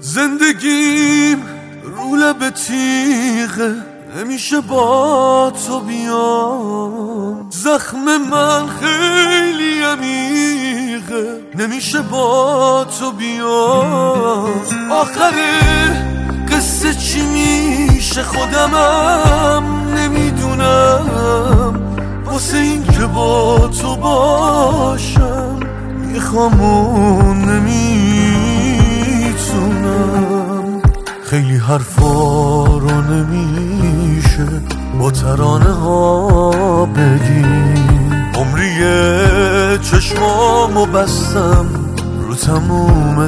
زندگیم رو لب تیغه، نمیشه با تو بیام. زخم من خیلی عمیقه، نمیشه با تو بیام. آخر قصه چی میشه خودمم نمیدونم. واسه این که با تو باشم میخوام و نمیتونم. خیلی حرفا رو نمیشه با ترانه ها بگیم. عمریه چشمامو بستم رو تموم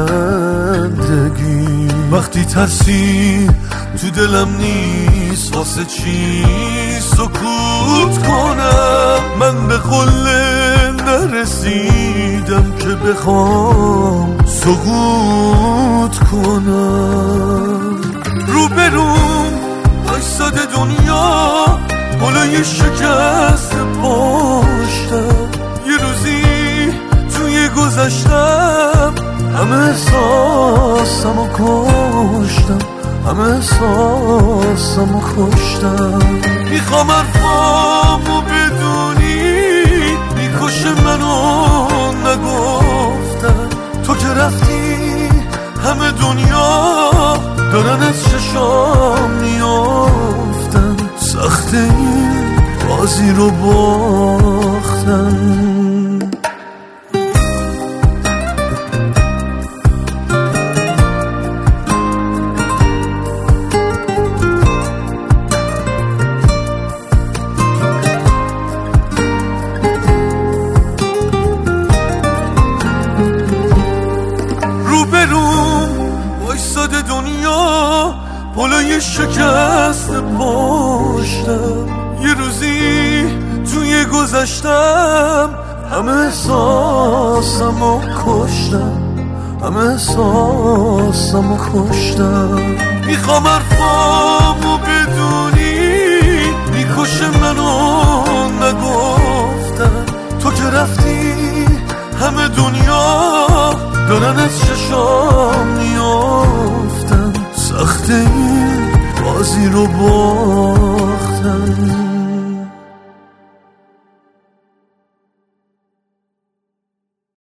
زندگی. وقتی ترسی تو دلم نیست واسه چی سکوت کنم. من به قله نرسیدم که بخوام سقوط کنم. روبروم وایساده دنیا بالای شکست پشتم. یه روزی توی گذشتم همه احساسمو کشتم، همه احساسمو کشتم. میخوام حرفامو بدونی میکشه منو نگفتن. تو که رفتی همه دنیا دارن از چشام میافتن. سخت این بازی رو باختن. وایساده دنیا بالای شکست پشتم. یه روزی توی گذشتم همه احساسمو کشتم، همه احساسمو کشتم. میخوام حرفامو بدونی میکشه منو نگفتن. تو که رفتی همه دنیا دارن از چشام میافتن. سخت این بازی رو باختن.